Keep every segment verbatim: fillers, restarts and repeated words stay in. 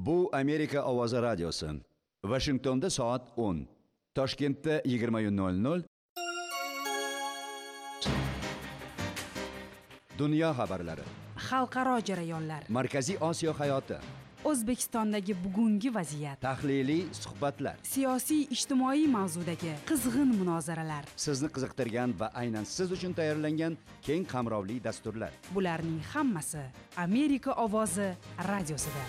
Bu Amerika ovozi radiosi. Washingtonda soat o'n. Toshkentda yigirma nol nol. Dunyo xabarlari. Xalqaro jarayonlar. Markaziy Osiyo hayoti. O'zbekistondagi bugungi vaziyat. Tahliliy suhbatlar. Siyosiy ijtimoiy mavzudagi qizg'in munozaralar. Sizni qiziqtirgan va aynan siz uchun tayyorlangan keng qamrovli dasturlar. Bularning hammasi Amerika ovozi radiosida.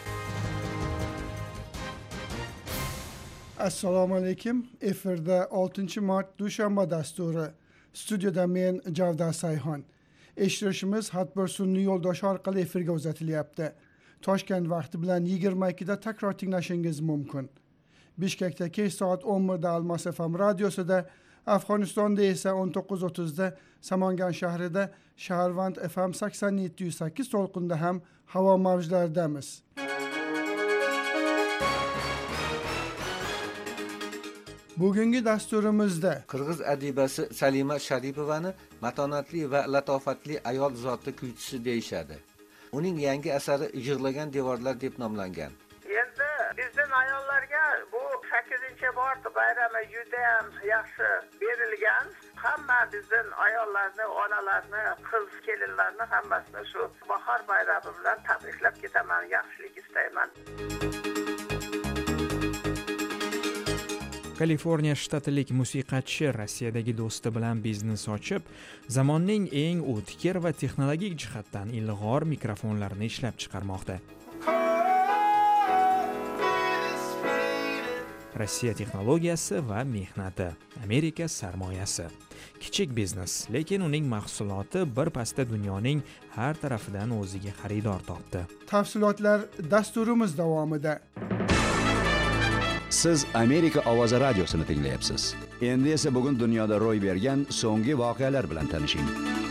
Assalomu alaykum. Efirda oltinchi mart dushanba dasturi. Studiyada men Javdar Sayxon. Eshitishimiz Hatbir sun'iy yo'ldosh orqali efirga uzatilyapti. Toshkent vaqti bilan yigirma ikkida takror tinglashingiz mumkin. Bishkekda kech soat o'n birda Almas F M radiosida, Afg'onistonda esa o'n to'qqiz o'ttizda Samangan shahrida Shaharvand F M sakson yetti nuqta sakkiz to'lqinda ham havo mavjlaridamiz. Bugungi dasturimizda Qirg'iz adibasi Salima Sharipovani matonatli va latofatli ayol zoti kuychisi deyishadi. Uning yangi asari Yig'lagan devorlar deb nomlangan. Endi bizning ayollarga bu sakkizinchi mart bayrami juda ham yaxshi berilgan. Hamma bizning ayollarni, onalarni, qiz kelinlarni hammasini shu bahor bayrami bilan tabriklab ketaman, yaxshilik istayman. Kaliforniya shtatilik musiqachi Rossiyadagi do'sti bilan biznes ochib, zamonning eng o'tkir va texnologik jihatdan ilg'or mikrofonlarini ishlab chiqarmoqda. Rossiya texnologiyasi va mehnati, Amerika sarmoyasi. Kichik biznes, lekin uning mahsuloti bir pasda dunyoning har tarafidan o'ziga xaridor topdi. Tafsilotlar dasturimiz davomida. Siz Amerika ovozi radiosini tinglayapsiz. Endi esa bugun dunyoda ro'y bergan so'nggi voqealar bilan tanishing.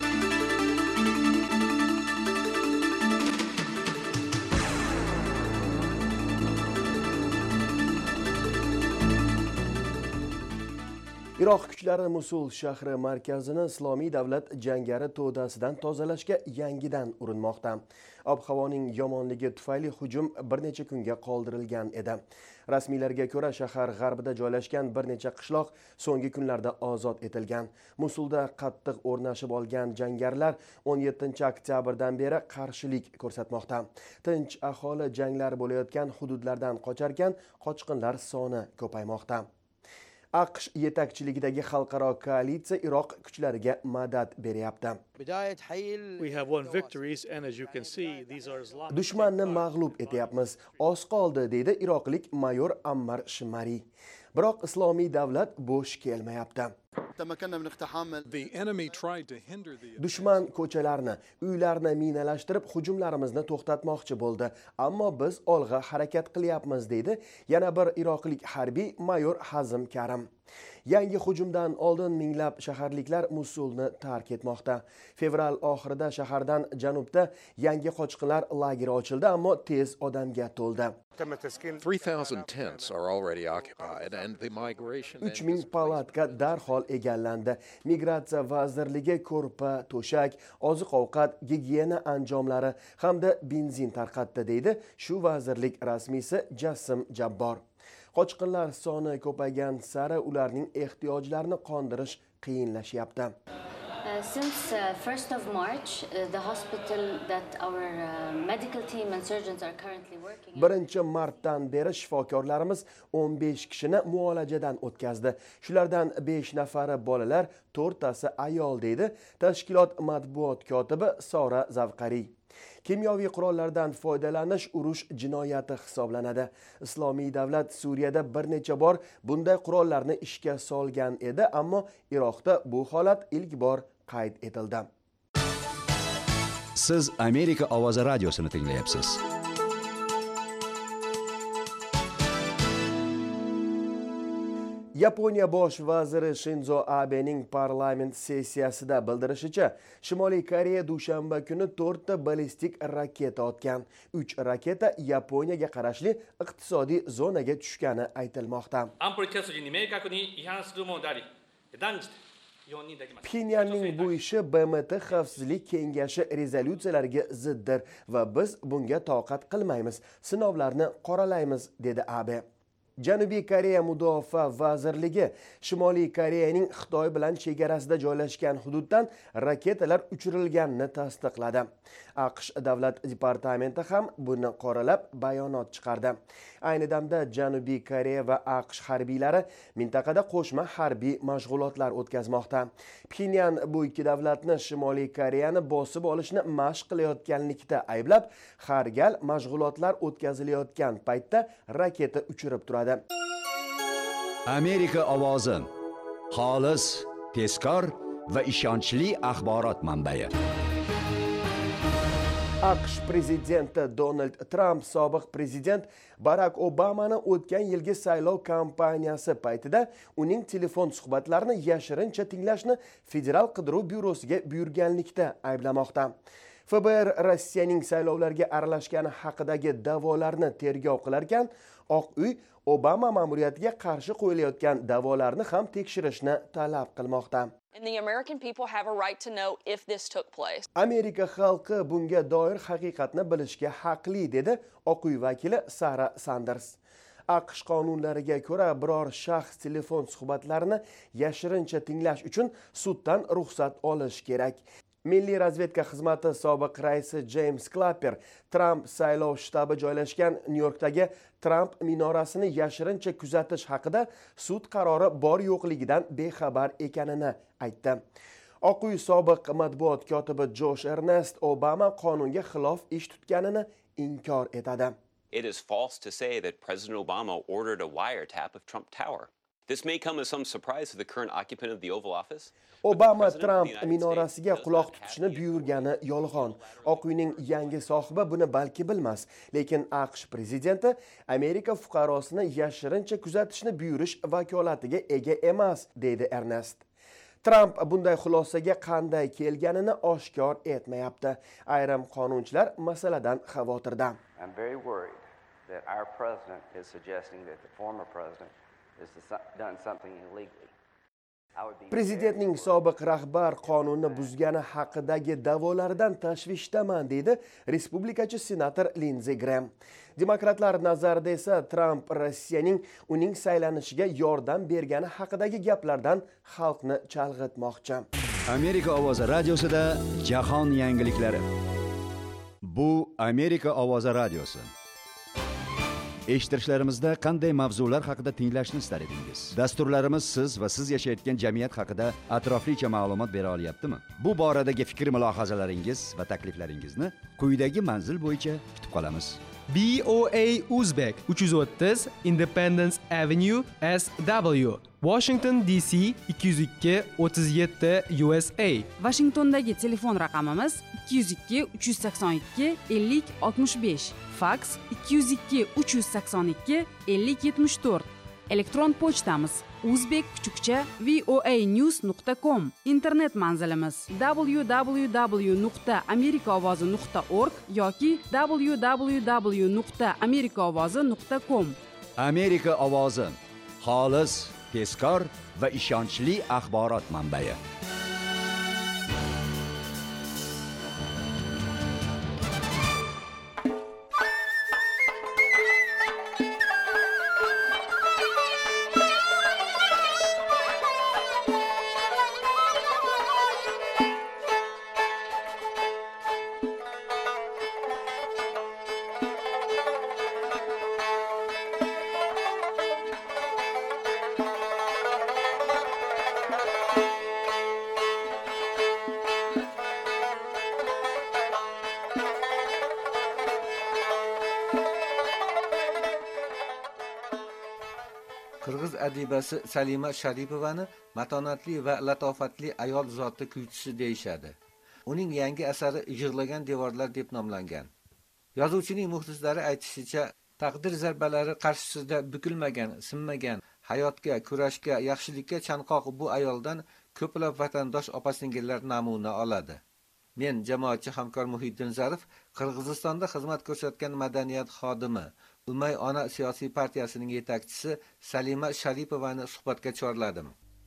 Iroq kuchlari Musul shahri markazini islomiy davlat jangari to'dasidan tozalashga yangidan urinmoqda. Ob-havoning yomonligi tufayli hujum bir necha kunga qoldirilgan edi. Rasmiylarga ko'ra, shahar g'arbida joylashgan bir necha qishloq so'nggi kunlarda ozod etilgan. Musulda qattiq o'rnashib olgan jangarilar o'n yettinchi oktyabrdan beri qarshilik ko'rsatmoqda. Tinch aholi janglar bo'layotgan hududlardan qocharkan, qochqinlar soni ko'paymoqda. AQSh yetakchiligidagi xalqaro koalitsiya Iroq kuchlariga madad beryapti. Dushmanni mag'lub etyapmiz. Oz qoldi, deydi iroqlik mayor Ammar Shimari. Biroq islomiy davlat bo'sh kelmayapti. Dushman ko'chalarni, uylarni minalashtirib hujumlarimizni to'xtatmoqchi bo'ldi, ammo biz olg'a harakat qilyapmiz, deydi yana bir iroqlik harbiy mayor Hazm Karim. Yangi hujumdan oldin minglab shaharliklar Musulni tark etmoqda. Fevral oxirida shahardan janubda yangi qochqinlar lageri ochildi, ammo tez odamga to'ldi. uch ming palatka darhol egallandi. Migratsiya vazirligi ko'rpa, to'shak, oziq-ovqat, gigiyena anjomlari hamda benzin tarqatdi, deydi shu vazirlik rasmiysi Jassim Jabbor. Qochqinlar soni ko'paygan sari ularning ehtiyojlarini qondirish qiyinlashyapti. Uh, since uh, first of March, uh, the hospital that our uh, medical team and surgeons are currently working in... birinchi martdan beri shifokorlarimiz o'n besh kishini muolajadan o'tkazdi. Shulardan besh nafari bolalar, to'rttasi ayol, deydi tashkilot matbuot kotibi Sora Zavqari. Kimyoviy qurollardan foydalanish urush jinoyati hisoblanadi. Islomiy davlat Suriyada bir necha bor bunday qurollarni ishga solgan edi, ammo Iroqda bu holat ilk bor qayd etildi. Siz Amerika ovozi radiosini tinglayapsiz. Yaponiya bosh vaziri Shinzo Abening parlament sessiyasida bildirishicha, Shimoliy Koreya dushanba kuni to'rtta ballistik raketa otgan. uch raketa Yaponiyaga qarashli iqtisodiy zonaga tushgani aytilmoqda. Pxenyanning bu ishi B M T Xavfsizlik kengashi rezolyutsiyalariga ziddir va biz bunga toqat qilmaymiz. Sinovlarni qoralaymiz, dedi Abe. Janubiy Koreya Mudofaa vazirligi Shimoliy Koreyaning Xitoy bilan chegarasida joylashgan hududdan raketalar uchirilganini tasdiqladi. AQSh davlat departamenti ham buni qoralab bayonot chiqardi. Ayni damda Janubiy Koreya va AQSh harbiylari mintaqada qo'shma harbiy mashg'ulotlar o'tkazmoqda. Pxenyan bu ikki davlatni Shimoliy Koreyani bosib olishni mashq qilayotganlikda ayblab, har gal mashg'ulotlar o'tkazilayotgan paytda raketa uchirib turadi. Amerika ovozi xolis, tezkor va ishonchli axborot manbai. AQSh prezidenti Donald Trump sobiq prezident Barack Obamani o'tgan yilgi saylov kampaniyasi paytida uning telefon suhbatlarini yashirincha tinglashni Federal qidiruv byurosiga buyurganlikda ayblamoqda. F B R Rossiyaning saylovlarga aralashgani haqidagi da'volarni tergov qilarkan, Oq uy Obama ma'muriyatiga qarshi qo'yilayotgan da'volarni ham tekshirishni talab qilmoqda. And the American people have a right to know if this took place. Amerika xalqi bunga doir haqiqatni bilishga haqli, dedi Oq uy vakili Sara Sanders. AQSh qonunlariga ko'ra biror shaxs telefon suhbatlarini yashirincha tinglash uchun suddan ruxsat olish kerak. Milliy razvedka xizmati sobiq raisi James Clapper Trump saylov shtabi joylashgan Nyu-Yorkdagi Trump minorasini yashirincha kuzatish haqida sud qarori bor yo'qligidan bexabar ekanini aytdi. Oq uy sobiq matbuot kotibi Josh Ernest Obama qonunga xilof ish tutganini inkor etadi. It is false to say that President Obama ordered a wiretap of Trump Tower. This may come as some surprise to the current occupant of the Oval Office. Obama Trump minorasiga quloq tutishni buyurgani yolg'on. Oq uyning yangi sohibi buni balki bilmas, lekin AQSh prezidenti Amerika fuqarosini yashirincha kuzatishni buyurish vakolatiga ega emas, dedi Ernest. Trump bunday xulosaga qanday kelganini oshkor etmayapti. Ayrim qonunchilar masaladan xavotirda. I'm very worried that our president is suggesting that the former president has done something illegally. Prezidentning sobiq rahbar qonunni buzgani haqidagi da'volaridan tashvishdaman, deydi respublikachi senator Lindsey Graham. Demokratlar nazarida esa Trump Rossiyaning uning saylanishiga yordam bergani haqidagi gaplardan xalqni chalg'itmoqchi. Amerika ovozi radiosida jahon yangiliklari. Bu Amerika ovozi radiosi. Eshittirishlarimizda qanday mavzular haqida tinglashni istar edingiz? Dasturlarimiz siz va siz yashayotgan jamiyat haqida atroflicha ma'lumot bera olyaptimi? Bu boradagi fikr mulohazalaringiz va takliflaringizni quyidagi manzil bo'yicha kutib qolamiz. B O A Uzbek uch yuz o'ttiz Independence Avenue S W Washington D C ikki yuz ikki o'ttiz yetti U S A. Washingtondagi telefon raqamimiz ikki yuz ikki uch yuz sakson ikki ellik oltmish besh. Fax ikki yuz ikki uch yuz sakson ikki ellik yetmish to'rt. Elektron pochtamiz uzbek kuchukcha voanews nuqta com. Internet manzilimiz w w w nuqta amerikaovozi nuqta org yoki w w w nuqta amerikaovozi nuqta com. Amerika ovozi xolis, tezkor va ishonchli axborot manbai. Qirg'iz adibasi Salima Sharipovani matonatli va latofatli ayol zoti kuychisi deyishadi. Uning yangi asari Yig'lagan devorlar deb nomlangan. Yozuvchining muxlislari aytishicha, taqdir zarbalari qarshisida bukilmagan, sinmagan, hayotga, kurashga, yaxshilikka chanqoq bu ayoldan ko'plab vatandosh opa-singillar namuna oladi. Men jamoatchi hamkor Muhiddin Zarif Qirg'izistonda xizmat ko'rsatgan madaniyat xodimi, Umay ona siyosiy partiyasining yetakchisi Salima Sharipovani suhbatga chorladim.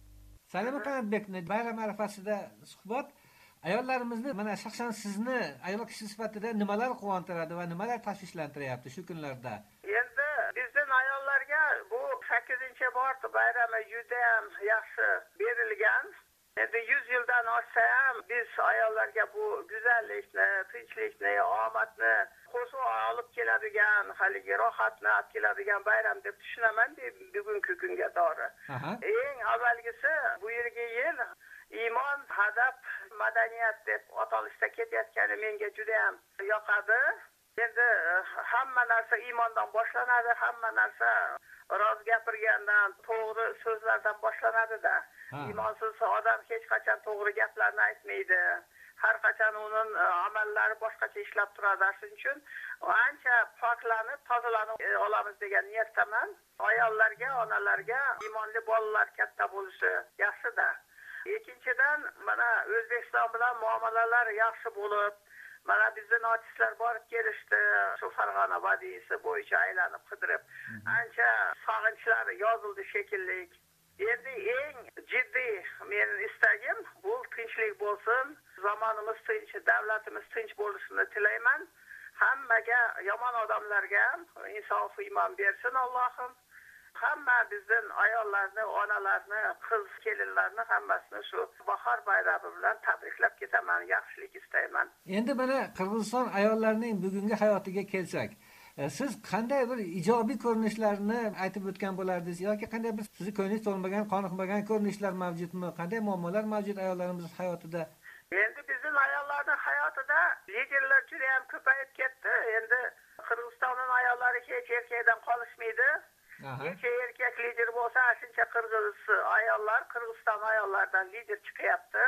Salima Qanotbekni bayram arafasida suhbat. Ayollarimizni mana shaxsan sizni ayol kishi sifatida nimalar quvontiradi va nimalar tashvishlantiryapti shu kunlarda? Endi bizning ayollarga bu sakkizinchi mart bayrami juda ham yaxshi berilgan. Endi yuz yildan oshsa ham biz ayollarga bu go'zallikni, tinchlikni, omadni qo'shib olib keladigan, haligi rohatni olib keladigan bayram deb tushunaman bugungi kunga to'g'ri. Eng avvalgisi bu yilgi yil iymon, adab, madaniyat deb atalishda ketayotgani menga juda ham yoqadi. Endi hamma narsa iymondan boshlanadi, hamma narsa rost gapirgandan, to'g'ri so'zlardan boshlanadi-da. Iymonsiz odam hech qachon to'g'ri gaplarni aytmaydi. Har qachon uning amallari boshqacha ishlab turadi. Shuning uchun ancha poklanib, tozalanib olamiz degan niyatdaman. Ayollarga, onalarga iymonli bolalar katta bo'lishi yaxshi-da. Ikkinchidan, mana O'zbekiston bilan muomalalar yaxshi bo'lib, mana bizning artistlar borib kelishdi, shu Farg'ona vodiysi bo'yicha aylanib qidirib, ancha sog'inchlari yozildi shekilli. Endi eng jiddiy mening istagim bu tinchlik bo'lsin, zamonimiz tinch, davlatimiz tinch bo'lishini tilayman. Hammaga, yomon odamlarga insof iymon bersin Allohim. Hamma bizning ayollarni, onalarni, qiz kelinlarni hammasini shu bahor bayrami bilan tabriklab ketaman, yaxshilik istayman. Endi mana Qirg'iziston ayollarining bugungi hayotiga kelsak, siz qanday bir ijobiy ko'rinishlarni aytib o'tgan bo'lardingiz yoki qanday bir sizni ko'nglingiz to'lmagan, qoniqmagan ko'rinishlar mavjudmi? Qanday muammolar mavjud ayollarimiz hayotida? Endi bizning ayollarning hayotida liderlar juda ham ko'payib ketdi. Endi Qirg'izistonning ayollari hech erkakdan qolishmaydi. Necha erkak lider bo'lsa, shuncha qirg'iz ayollar Qirg'iziston ayollaridan lider chiqyapti.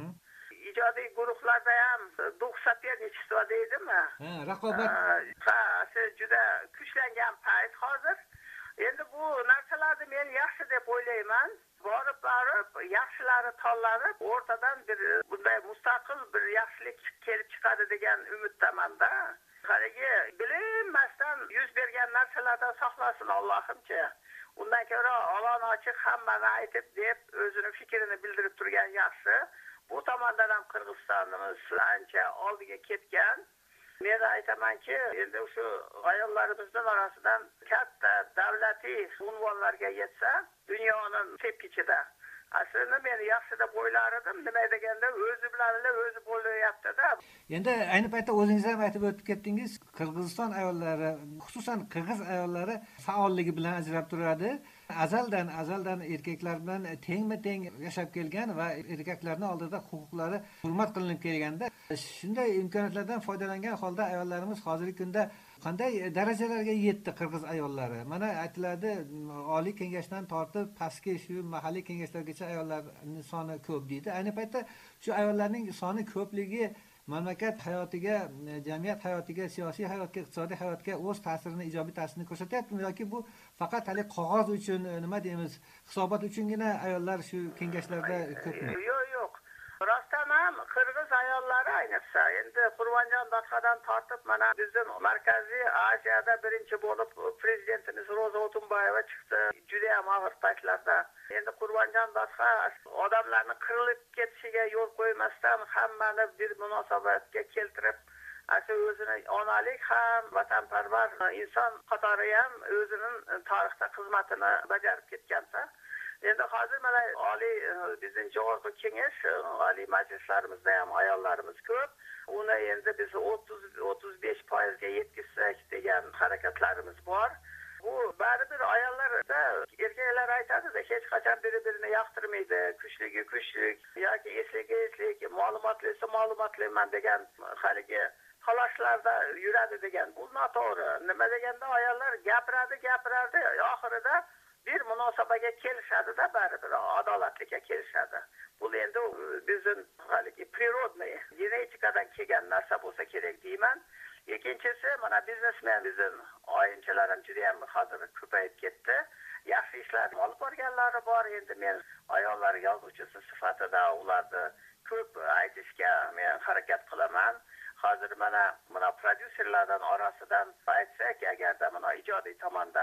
Ijodiy guruhlarda ham duh sopernichество deydimi? Ha, raqobat. Ha, juda kuchlangan payt hozir. Endi bu narsalarni men yaxshi deb o'ylayman. Borib borib yaxshilari tanlanib, o'rtadan bir bunday mustaqil bir yaxshilik kelib chiqadi degan umiddaman-da. Haligi bilinmasdan yuz bergan narsalardan saqlasin Allohimcha. Undan ko'ra olon ochiq hammani aytib deb o'zining fikrini bildirib turgan yaxshi. Bu tomondan ham Qirg'izistonimiz ancha oldiga ketgan. Men aytamanki, endi shu ayollarimizning orasidan katta davlatiy unvonlarga yetsa, dunyoning tepkichida. Aslida men yaxshi deb o'ylardim, nima deganda o'zi bilan o'zi bo'lyapti-da. Endi ayni paytda o'zingiz ham aytib o'tib ketdingiz, Qirg'iziston ayollari, xususan qirg'iz ayollari faolligi bilan ajrab turadi. Azaldan azaldan erkaklar bilan tengma-teng yashab kelgan va erkaklarning oldida huquqlari hurmat qilinib kelganda, shunday imkoniyatlardan foydalangan holda ayollarimiz hozirgi kunda qanday darajalarga yetdi qirg'iz ayollari? Mana aytiladi, oliy kengashdan tortib pastki shu mahalliy kengashlargacha ayollarning soni ko'p deydi. Ayni paytda shu ayollarning soni ko'pligi mamlakat hayotiga, jamiyat hayotiga, siyosiy hayotga, iqtisodiy hayotga o'z ta'sirini, ijobiy ta'sirini ko'rsatyaptimi yoki bu faqat hali qog'oz uchun, nima deymiz, hisobot uchungina ayollar shu kengashlarda ko'pmi? Yo'q, yo'q. Rostdan ham qirg'iz ayollari ayniqsa, endi Qurbanjon Dodxadan tortib mana bizning Markaziy Osiyada birinchi bo'lib prezidentimiz Ro'za O'tunbayeva chiqdi. Juda ham og'ir paytlarda. Endi Qurbanjon Dodxa odamlarni qirilib ketishiga yo'l qo'ymasdan hammani bir munosabatga keltirib, asli o'zini onalik ham, vatanparvar inson qatori ham o'zining tarixda xizmatini bajarib ketganda. Endi hozir mana oliy bizning Jo'g'org'i kengash, oliy majlislarimizda ham ayollarimiz ko'p. Uni endi biz o'ttiz o'ttiz besh foiz ga yetkazsak degan harakatlarimiz bor. Bu baribir ayollarda erkaklar aytadi-da, hech qachon bir-birini yoqtirmaydi, kuchligi kuchlik yoki esligi eslik, ma'lumotlisi ma'lumotliman degan haligi talashlarda yuradi degan. Bu noto'g'ri. Nima deganda ayollar gapiradi, gapiradi, oxirida bir munosabaga kelishadi-da, baribir adolatliga kelishadi. Bu endi bizning haligi prirodniy, genetikadan kelgan narsa bo'lsa kerak deyman. Ikkinchisi, mana biznesmen bizning o'yinchilarim juda ham hozir ko'payib ketdi. Yaxshi ishlar olib borganlari bor. Endi men ayollar yozuvchisi sifatida ularni ko'p aytishga men harakat qilaman. Hozir mana mana prodyuserlardan orasidan aytsak, agarda mana ijodiy tomondan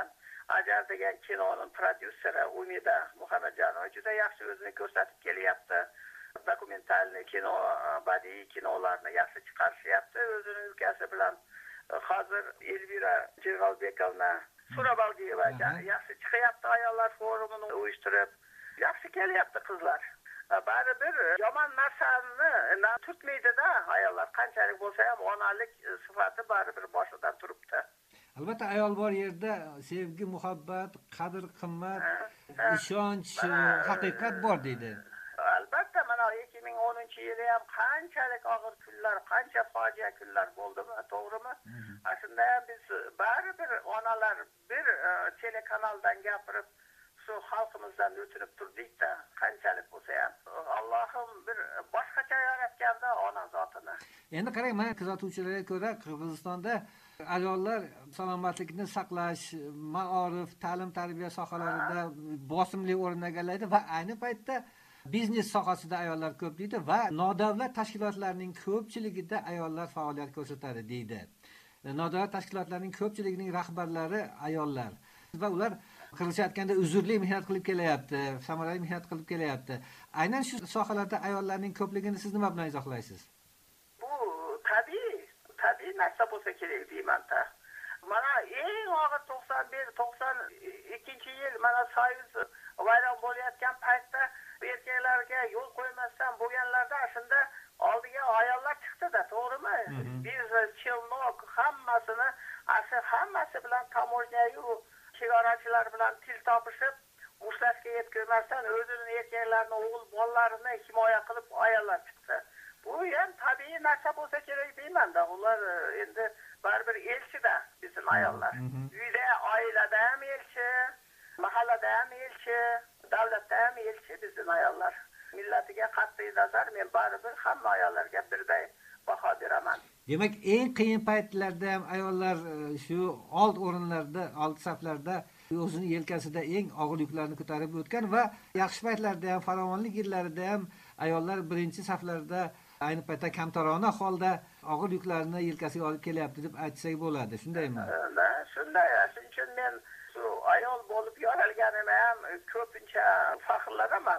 Ajar degan kinoning prodyuseri Umida Muhammadjanova juda yaxshi o'zini ko'rsatib kelyapti. Dokumentalniy kino, badiiy kinolarni yaxshi chiqarishyapti. O'zining ukasi bilan hozir Elvira Jevalbekovna Surabaldiyeva yaxshi chiqyapti, ayollar forumini uyushtirib. Yaxshi kelyapti qizlar. Baribir yomon narsani tutmaydi-da ayollar. Qanchalik bo'lsa ham onalik sifati baribir boshidan turibdi. Albatta ayol bor yerda sevgi, muhabbat, qadr, qimmat, ishonch, haqiqat bor deydi. Albatta mana ikki ming o'ninchi yili ham qanchalik og'ir kunlar, qancha fojia kunlar bo'ldimi, to'g'rimi? Aslida ham biz baribir onalar bir telekanaldan gapirib shu xalqimizdan o'tirib turdik-da, qanchalik bo'lsa ham Allohim bir boshqacha yaratganda ona zotini. Endi qarang, men kuzatuvchilarga ko'ra Qirg'izistonda ayollar salomatlikni saqlash, ma'orif, ta'lim, tarbiya sohalarida bosimli o'rin egallaydi va ayni paytda biznes sohasida ayollar ko'p deydi va nodavlat tashkilotlarning ko'pchiligida ayollar faoliyat ko'rsatadi deydi. Nodavlat tashkilotlarning ko'pchiligining rahbarlari ayollar va ular qirg'izcha aytganda uzrli mehnat qilib kelayapti, samarali mehnat qilib kelayapti. Aynan shu sohalarda ayollarning ko'pligini siz nima bilan izohlaysiz? Bu tabiiy, tabiiy narsa bo'lsa kerak deyman-da. Mana eng og'ir to'qson bir to'qson ikkinchi yil mana Soyuz vayron bo'layotgan paytda erkaklarga yo'l qo'ymasdan bo'lganlarda shunda oldiga ayollar chiqdi-da, to'g'rimi? Biznes, chilnok hammasini, asli hammasi bilan tamojnayu chegarachilar bilan til topishib, ushlashga yetkazmasdan o'zining erkaklarini, o'g'il bolalarini himoya qilib ayollar chiqdi. Bu ham tabiiy narsa bo'lsa kerak deyman-da. Ular endi baribir elchi-da bizning ayollar. Uyda, oilada ham elchi, mahallada ham elchi, davlatda ham elchi bizning ayollar. Millatiga qat'iy nazar men baribir hamma ayollarga birday baho beraman. Demak, eng qiyin paytlarda ham ayollar shu old o'rinlarda, old saflarda o'zini yelkasida eng og'ir yuklarni ko'tarib o'tgan va yaxshi paytlarda ham, farovonlik yillarida ham ayollar birinchi saflarda ayni paytda kamtarona holda og'ir yuklarni yelkasiga olib kelyapti deb aytsak bo'ladi, shundaymi? Shunday. Shuning uchun men shu ayol bo'lib yoralganimga ham ko'pincha faxrlanaman.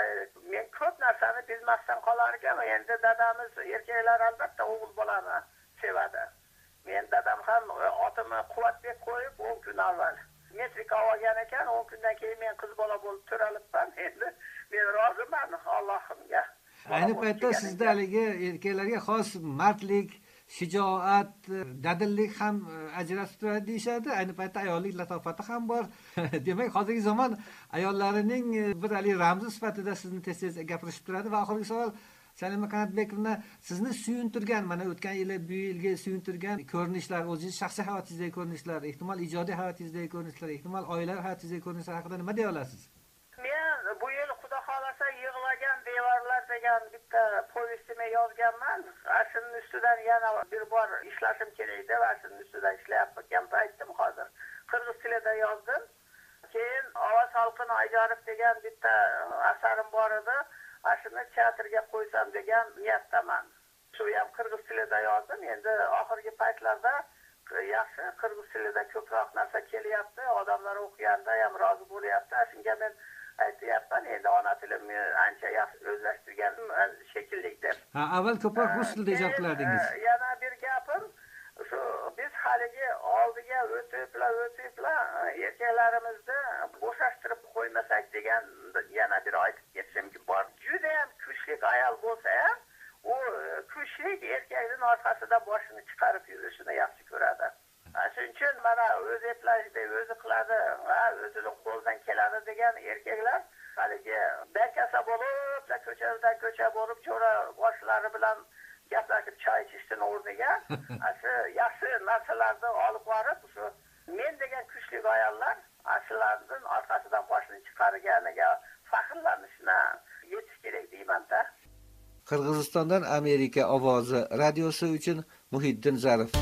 Men ko'p narsani bilmasdan qolar ekanman. Endi dadamiz erkaklar albatta o'g'il bolani sevadi. Men dadam ham otimni Quvvatbek qo'yib o'n kun avval metrika olgan ekan, o'n kundan keyin men qiz bola bo'lib turalibman. Endi men roziman Allohimga. Ayni paytda sizda haligi erkaklarga xos mardlik, shijoat, dadillik ham ajratib turadi deyishadi. Ayni paytda ayollik latofati ham bor. Demak, hozirgi zamon ayollarining bir ali ramzi sifatida sizni tez-tez gapirishib turadi va oxirgi savol Salima Qanatbekovna, sizni suyuntirgan, mana o'tgan yili bu yilga suyuntirgan ko'rinishlar, o'zingiz shaxsiy hayotingizdagi ko'rinishlar, ehtimol ijodiy hayotingizdagi ko'rinishlar, ehtimol oila hayotingizdagi ko'rinishlar haqida nima deya olasiz? Men bu yil Xudo xolasa yig'lagan devorlar degan bitta povestini yozganman. Ashuning ustidan yana bir bor ishlashim kerak edi va ashuning ustidan ishlayapman paytim hozir. Qirg'iz tilida yozdim. Keyin Ovoz xalqini Ayjorov degan bitta asarim bor edi. Ashuni teatrga qo'ysam degan niyatdaman. Shu ham qirg'iz tilida yozdim. Endi oxirgi paytlarda yaxshi qirg'iz tilida ko'proq narsa kelyapti. Odamlar o'qiganda ham rozi bo'lyapti. Shunga men aytyapman, endi ona tilimni ancha yaxshi o'zlashtirgan shekilli deb. Ha, avval ko'proq rus tilida ijod qilardingiz. Yana bir gapim, shu biz haligi oldiga o'tiblar, o'tiblar erkaklarimizni bo'shashtirib qo'ymasak degan yana bir aytib ketishim bor. Juda ham kuchli ayol bo'lsa ham, u kuchli erkakning orqasida boshini chiqarib yurishini yaxshi ko'radi. Shuning uchun mana o'zi eplashda o'zi qiladi, o'zining qo'lidan keladi degan erkaklar haligi bekasa bo'lib, ko'chadan ko'cha borib, cho'ra boshlari bilan gaplashib choy ichishdan o'rniga, shu yaxshi narsalarni olib borib, shu men degan kuchli ayollar aslarning orqasidan boshini chiqarganiga faxrlanishni yetish kerak deyman-da. Qirg'izistondan Amerika ovozi radiosi uchun Muhiddin Zarif.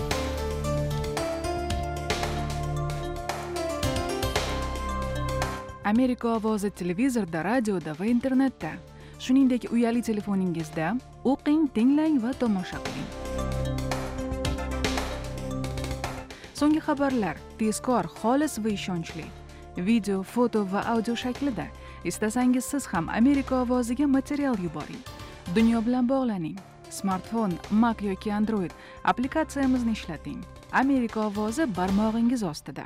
Amerika ovozi televizorda, radioda va internetda. Shuningdek, uyali telefoningizda o'qing, tinglang va tomosha qiling. So'nggi xabarlar. tezkor, xolis va ishonchli. Video, foto va audio shaklida. Istasangiz siz ham Amerika ovoziga material yuboring. Dunyo bilan bog'laning. Smartfon, Mac yoki Android applikatsiyamizni ishlating. Amerika ovozi barmog'ingiz ostida.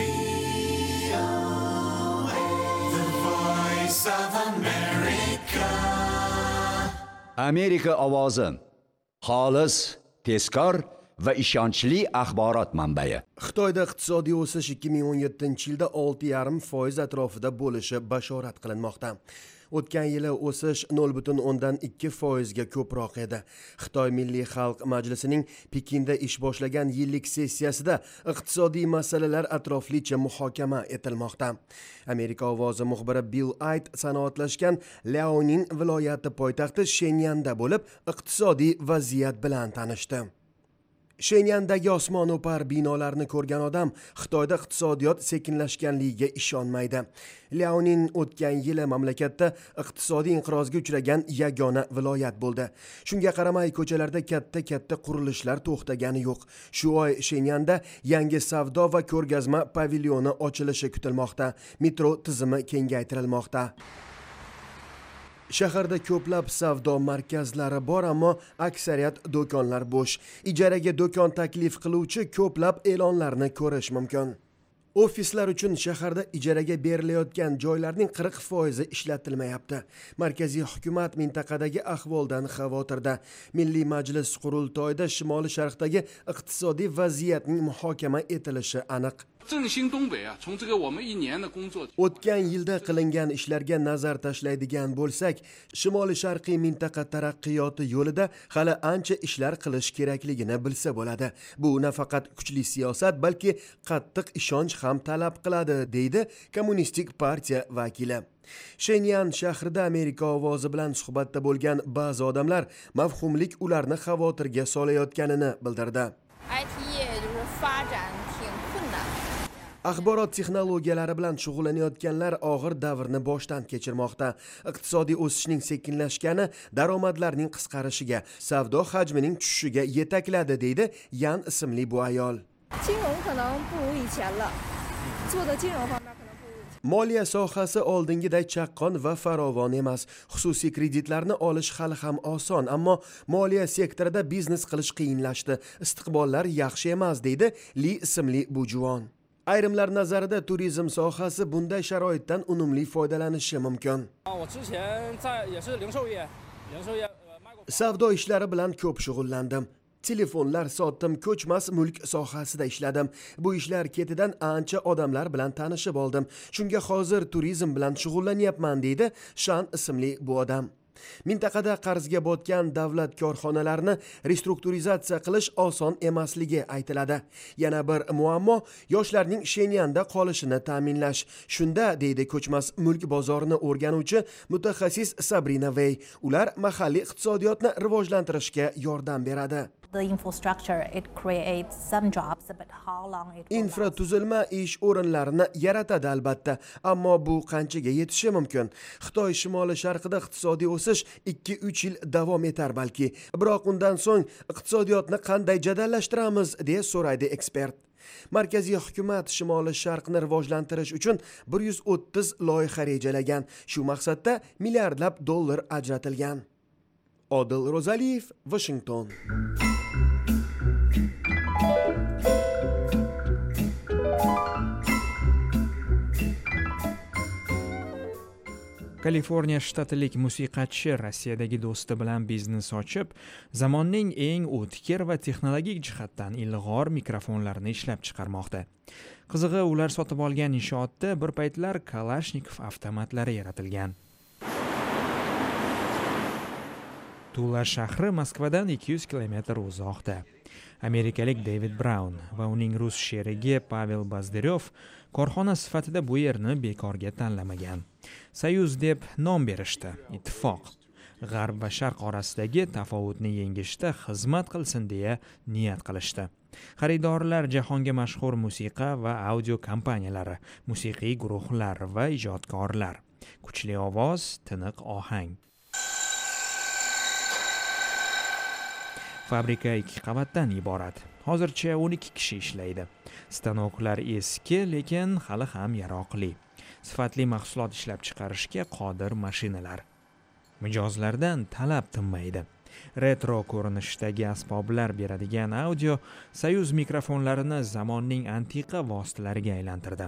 Amerika ovozi xolis, tezkor va ishonchli axborot manbai. Xitoyda iqtisodiy o'sish ikki ming o'n yettinchi yilda olti yarim foiz atrofida bo'lishi bashorat qilinmoqda. O'tgan yili o'sish nol butun o'ndan ikki foizga ko'proq edi. Xitoy Milliy xalq majlisining Pekinda ish boshlagan yillik sessiyasida iqtisodiy masalalar atroflicha muhokama etilmoqda. Amerika ovozi muxbiri Bill Ayt sanoatlashgan Liaoning viloyati poytaxti Shenyanda bo'lib, iqtisodiy vaziyat bilan tanishdi. Shenyandagi osmono'par binolarni ko'rgan odam Xitoyda iqtisodiyot sekinlashganligiga ishonmaydi. Liaoning o'tgan yili mamlakatda iqtisodiy inqirozga uchragan yagona viloyat bo'ldi. Shunga qaramay ko'chalarda katta-katta qurilishlar to'xtagani yo'q. Shu oy Shenyanda yangi savdo va ko'rgazma pavilyoni ochilishi kutilmoqda. Metro tizimi kengaytirilmoqda. Shaharda ko'plab savdo markazlari bor, ammo aksariyat do'konlar bo'sh. Ijaraga do'kon taklif qiluvchi ko'plab e'lonlarni ko'rish mumkin. Ofislar uchun shaharda ijaraga berilayotgan joylarning qirq foizi ishlatilmayapti. Markaziy hukumat mintaqadagi ahvoldan xavotirda. Milliy majlis qurultoyida Shimoliy Sharqdagi iqtisodiy vaziyatning muhokama etilishi aniq. O'tgan yilda qilingan ishlarga nazar tashlaydigan bo'lsak, Shimoliy Sharqiy mintaqa taraqqiyoti yo'lida hali ancha ishlar qilish kerakligini bilsa bo'ladi. Bu nafaqat kuchli siyosat, balki qattiq ishonch ham talab qiladi, deydi Kommunistik partiya vakili. Shenyan shahrida Amerika ovozi bilan suhbatda bo'lgan ba'zi odamlar mavhumlik ularni xavotirga solayotganini bildirdi. Axborot texnologiyalari bilan shug'ullanayotganlar og'ir davrni boshdan kechirmoqda. Iqtisodiy o'sishning sekinlashgani daromadlarning qisqarishiga, savdo hajmining tushishiga yetakladi, deydi Yan ismli bu ayol. Moliya sohasi oldingiday chaqqon va farovon emas. Xususiy kreditlarni olish hali ham oson, ammo moliya sektorida biznes qilish qiyinlashdi. Istiqbollar yaxshi emas, deydi Li ismli bu juvon. Ayrimlar nazarida turizm sohasi bunday sharoitdan unumli foydalanishi mumkin. Savdo ishlari bilan ko'p shug'ullandim. Telefonlar sotdim, ko'chmas mulk sohasida ishladim. Bu ishlar ketidan ancha odamlar bilan tanishib oldim. Shunga hozir turizm bilan shug'ullanyapman, deydi Shan ismli bu odam. Mintaqada qarzga botgan davlat korxonalarini restrukturizatsiya qilish oson emasligi aytiladi. Yana bir muammo yoshlarning Shenyanda qolishini ta'minlash. Shunda, deydi ko'chmas mulk bozorini o'rganuvchi mutaxassis Sabrina Vey, ular mahalliy iqtisodiyotni rivojlantirishga yordam beradi. Infratuzilma ish o'rinlarini yaratadi albatta, ammo bu qanchaga yetishi mumkin? Xitoy shimoli sharqida iqtisodiy o'sish ikki uch yil davom etar balki. Biroq undan so'ng iqtisodiyotni qanday jadallashtiramiz, deya so'raydi ekspert. Markaziy hukumat shimoliy sharqni rivojlantirish uchun bir yuz o'ttiz loyiha rejalagan. Shu maqsadda milliardlab dollar ajratilgan. Odil Rozaliyev, Washington. Kaliforniya shtatilik musiqachi Rossiyadagi do'sti bilan biznes ochib, zamonning eng o'tkir va texnologik jihatdan ilg'or mikrofonlarini ishlab chiqarmoqda. Qizig'i, ular sotib olgan inshootda bir paytlar Kalashnikov avtomatlari yaratilgan. Tula shahri Moskvadan ikki yuz kilometr uzoqda. Amerikalik David Brown va uning rus sherigi Pavel Bazderyov korxona sifatida bu yerni bekorga tanlamagan. Soyuz deb nom berishdi. Ittifoq. G'arb va sharq orasidagi tafovutni yengishda xizmat qilsin deya niyat qilishdi. Xaridorlar jahonga mashhur musiqa va audio kompaniyalari, musiqiy guruhlar va ijodkorlar. Kuchli ovoz, tiniq ohang. Fabrika ikki qavatdan iborat. Hozircha o'n ikki kishi ishlaydi. Stanoklar eski, lekin hali ham yaroqli. Sifatli mahsulot ishlab chiqarishga qodir mashinalar. Mijozlardan talab tinmaydi. Retro ko'rinishdagi asboblar beradigan audio Soyuz mikrofonlarini zamonning antiqa vositalariga aylantirdi.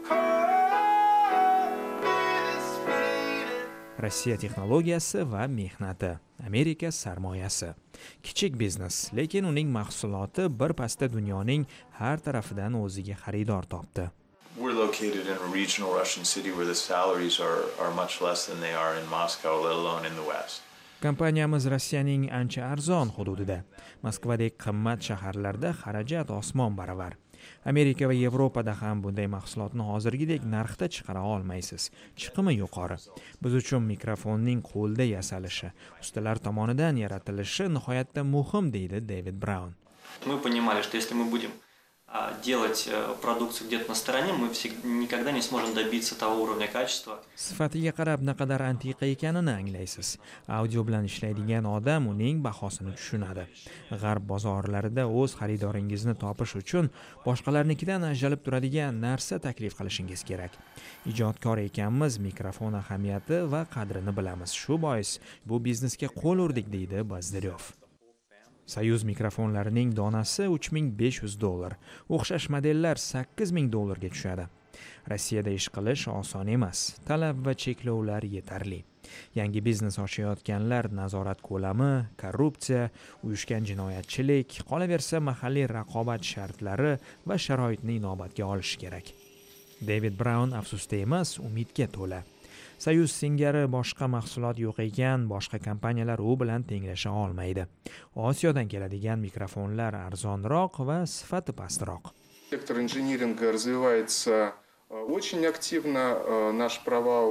Rossiya texnologiyasi va mehnati, Amerika sarmoyasi. Kichik biznes, lekin uning mahsuloti bir pasda dunyoning har tarafidan o'ziga xaridor topdi. We're located in a regional Russian city where the salaries are are much less than they are in Moscow, let alone in the West. Kompaniyamiz Rossiyaning ancha arzon hududida, Moskvadek qimmat shaharlarda xarajat osmon baravar. Amerika va Yevropada ham bunday mahsulotni hozirgidek narxda chiqara olmaysiz. Chiqimi yuqori. Biz uchun mikrofonning qo'lda yasalishi, ustalar tomonidan yaratilishi nihoyatda muhim, deydi David Brown. Мы понимали, что если мы будем делать продукцию где-то на стороне, мы никогда не сможем добиться того уровня качества. Sifatiga qarab naqadar antiqa ekanini anglaysiz. Audio bilan ishlaydigan odam uning bahosini tushunadi. G'arb bozorlarida o'z xaridoringizni topish uchun boshqalarnikidan ajralib turadigan narsa taklif qilishingiz kerak. Ijodkor ekanmiz, mikrofon ahamiyati va qadrini bilamiz. Shu bois bu biznesga qo'l urdik, deydi Bazdiryov. Soyuz mikrofonlarining donasi uch ming besh yuz dollar, o'xshash modellar sakkiz ming dollarga tushadi. Rossiyada ish qilish oson emas, talab va cheklovlar yetarli. Yangi biznes ochayotganlar nazorat ko'lami, korrupsiya, uyushgan jinoyatchilik, qolaversa mahalliy raqobat shartlari va sharoitni inobatga olish kerak. David Brown afsusda emas, umidga to'la. Soyuz singari boshqa mahsulot yo'q ekan, boshqa kompaniyalar u bilan tenglasha olmaydi. Osiyodan keladigan mikrofonlar arzonroq va sifati pastroq. Сектор инжиниринга развивается очень активно. Наш провал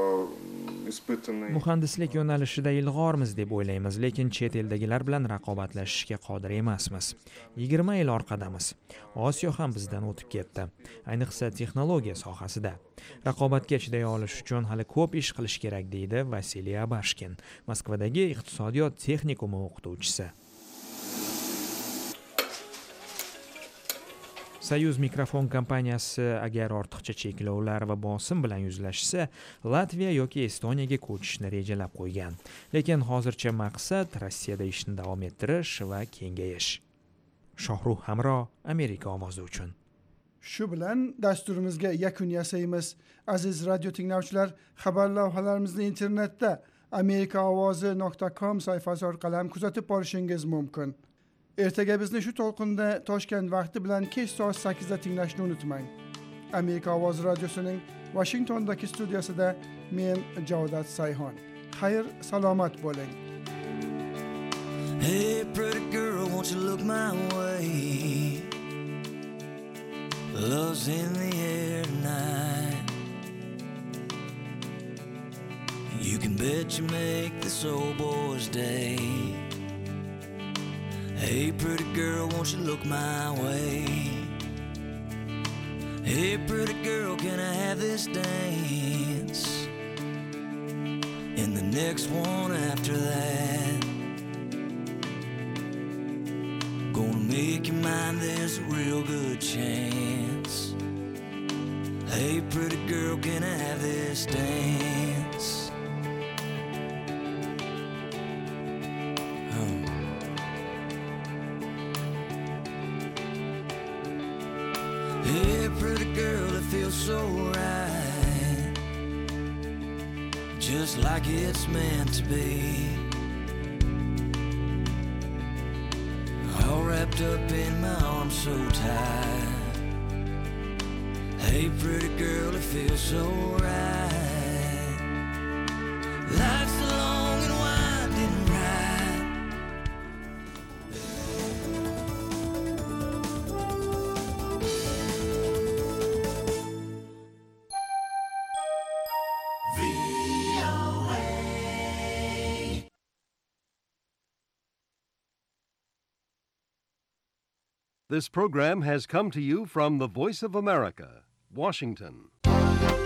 испытанный. Muhandislik yo'nalishida ilg'ormiz deb o'ylaymiz, lekin chet eldagilar bilan raqobatlashishga qodir emasmiz. yigirma yil orqadamiz. Osiyo ham bizdan o'tib ketdi, ayniqsa texnologiya sohasida. Raqobatga chiday olish uchun hali ko'p ish qilish kerak, deydi Vasiliy Abashkin, Moskvadagi iqtisodiyot texnikumi o'qituvchisi. Soyuz mikrofon kompaniyasi agar ortiqcha cheklovlar va bosim bilan yuzlashsa, Latviya yoki Estoniyaga ko'chishni rejalab qo'ygan. Lekin hozircha maqsad Rossiyada ishni davom ettirish va kengayish. Shohruh Hamro, Amerika ovozi uchun. Shu bilan dasturimizga yakun yasaymiz. Aziz radio tinglovchilar, xabar lavhalarimizni internetda amerika ovozi nuqta com sayfasi orqali ham kuzatib borishingiz mumkin. Ertaga bizni shu to'lqinda Toshkent vaqti bilan kech soat sakkizda tinglashni unutmang. Amerika ovozi radiosining Washingtondagi studiyasida men Javdat Sayhon. Xayr, salomat bo'ling. Hey pretty girl, won't you look my way? Love's in the air tonight. You can bet you make this old boy's day. Hey pretty girl, won't you look my way? Hey pretty girl, can I have this dance? And the next one after that. Gonna make you mine, there's a real good chance. Hey pretty girl, can I have this dance? Oh. Hey pretty girl, it feels so right, just like it's meant to be. All wrapped up in my arms so tight. Hey pretty girl, it feels so right. Life's a long and winding ride. This program has come to you from the Voice of America, Washington.